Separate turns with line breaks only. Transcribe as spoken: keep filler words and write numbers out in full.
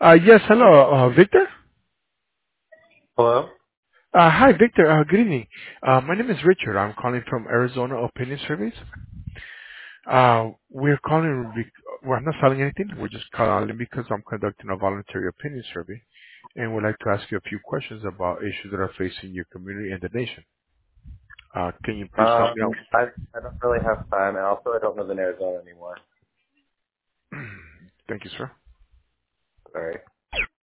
Uh, yes, hello, uh, Victor.
Hello?
Uh, hi, Victor. Uh, good evening. Uh, my name is Richard. I'm calling from Arizona Opinion Surveys. Uh, we're calling, bec- we're not selling anything. We're just calling because I'm conducting a voluntary opinion survey, and we'd like to ask you a few questions about issues that are facing your community and the nation. Uh, can you please help me
Um,
out?
I I don't really have time, and also I don't live in Arizona anymore.
Thank you, sir.
Sorry.